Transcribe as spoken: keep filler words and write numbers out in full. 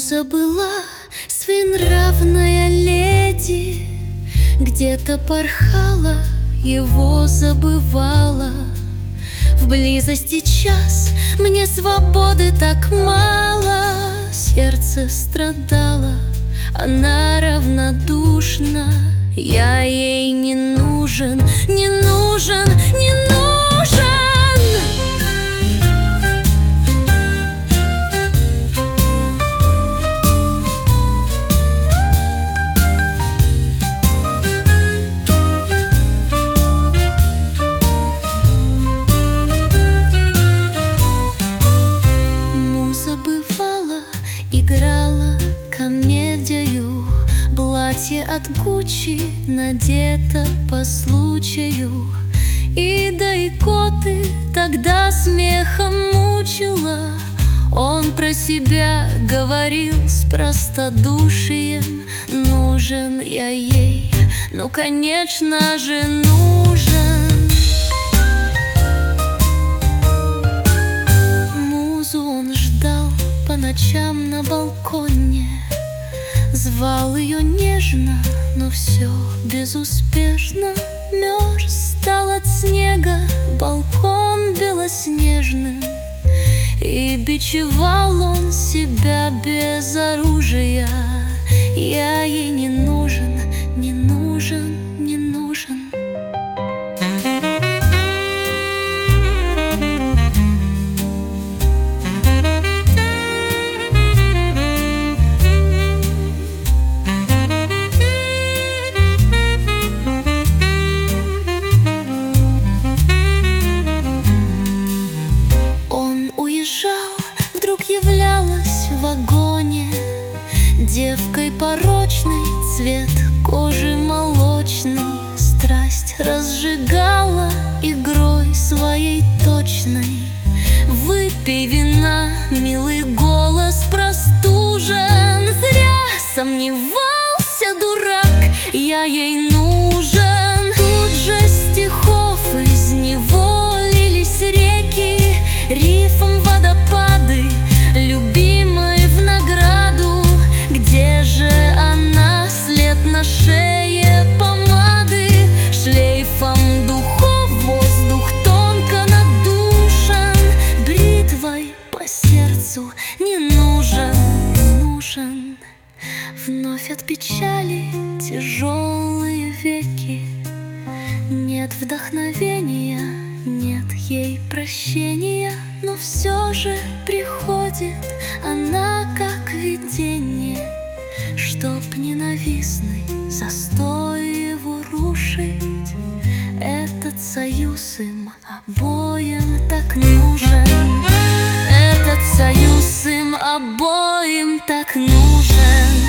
Муза была своенравная леди, где-то порхала, его забывала. В близости час мне свободы так мало. Сердце страдало, она равнодушна. Я ей не нужен, не нужен, не нужен. Муза бывала, играла комедию. Платье от Гуччи надето по случаю. И да и коты тогда смехом мучила. Он про себя говорил с простодушием: нужен я ей, ну конечно же нужен. Музу он ждал по ночам на балконе, звал ее нежно, но все безуспешно. Мерз стал от снега балкон белоснежным, и бичевал он себя без оружия. Я ей не нужен, не нужен, не нужен. Вдруг являлась в вагоне девкой порочной, цвет кожи молочный. Страсть разжигала игрой своей точной. Выпей вина, милый голос простужен. Зря сомневался дурак, я ей нужен. Тут же стихов из него лились реки, рифом водопады, любимой в награду. Где же она, след на шее помады? Шлейфом духов воздух тонко надушен. Бритвой по сердцу не нужен, нужен. Вновь от печали тяжелые веки. Нет вдохновения, нет ей прощения, но все же приходит она как видение, чтоб ненавистный застой его рушить. Этот союз им обоим так нужен. Этот союз им обоим так нужен.